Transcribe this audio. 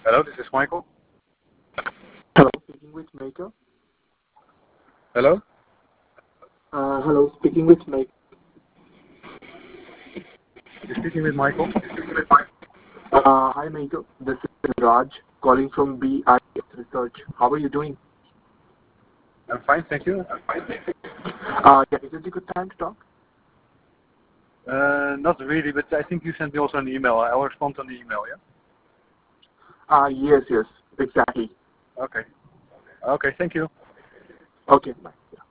Hello, this is Michael. Hello, speaking with Maker. Hello? Hello, speaking with Maker. You're speaking with Michael? Hi, Maker. This is Raj calling from BIS Research. How are you doing? I'm fine, thank you. Yeah, is it a good time to talk? Not really, but I think you sent me also an email. I will respond on the email, yeah? Yes, exactly. Okay. Okay, thank you. Okay, bye. Yeah.